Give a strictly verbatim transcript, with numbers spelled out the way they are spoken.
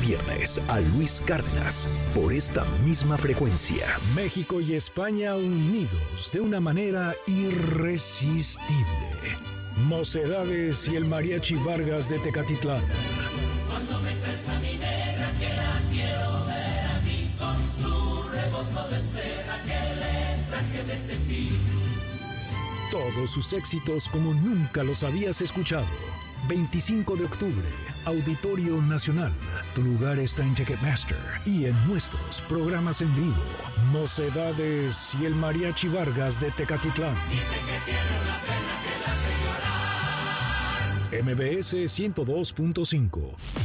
viernes a Luis Cárdenas por esta misma frecuencia. México y España unidos de una manera irresistible. Mocedades y el Mariachi Vargas de Tecatitlán. Cuando me esa mi negra, que la quiero ver a mí con su rebozo de seda que le traje de Tepic. Todos sus éxitos como nunca los habías escuchado. veinticinco de octubre, Auditorio Nacional. Tu lugar está en Ticketmaster y en nuestros programas en vivo. Mocedades y el Mariachi Vargas de Tecatitlán. Dice que tiene una pena que la hace llorar. M B S ciento dos punto cinco.